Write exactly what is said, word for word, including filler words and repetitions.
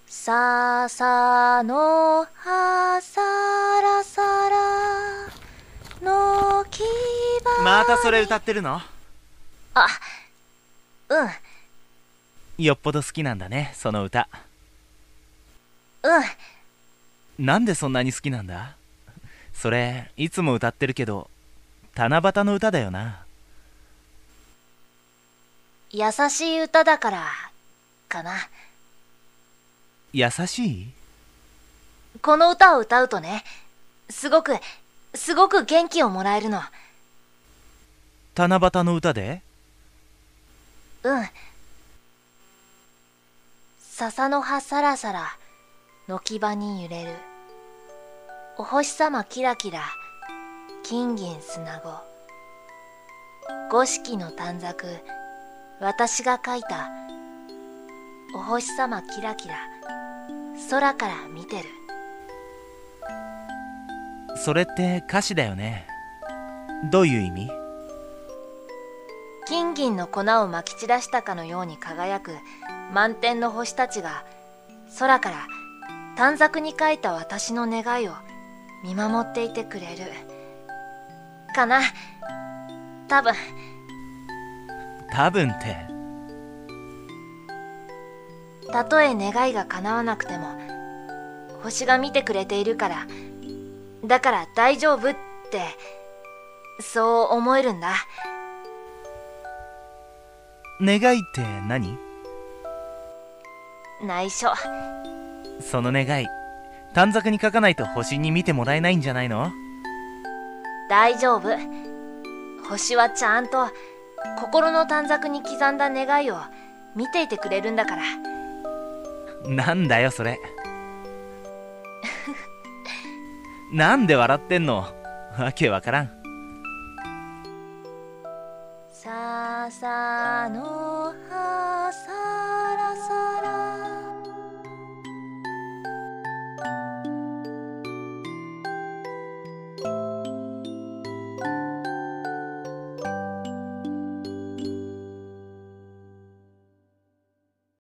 笹の葉サラサラの木ばまたそれ歌ってるの？ あ、うんよっぽど好きなんだね、その歌。 うんなんでそんなに好きなんだ？それいつも歌ってるけど七夕の歌だよな。 優しい歌だからかな。 優しい？ この歌を歌うとね、すごくすごく元気をもらえるの。 七夕の歌で？ うん笹の葉サラサラ軒場に揺れる。お星様キラキラ金銀砂子。五色の短冊私が書いた。お星様キラキラ空から見てる。 それって歌詞だよね。どういう意味？ 金銀の粉をまき散らしたかのように輝く満天の星たちが空から短冊に書いた私の願いを見守っていてくれるかな。多分多分って。 たとえ願いが叶わなくても星が見てくれているから、だから大丈夫ってそう思えるんだ。 願いって何？ 内緒。 その願い短冊に書かないと星に見てもらえないんじゃないの？ 大丈夫。星はちゃんと心の短冊に刻んだ願いを見ていてくれるんだから。 なんだよそれ。なんで笑ってんの？わけわからん。 笹の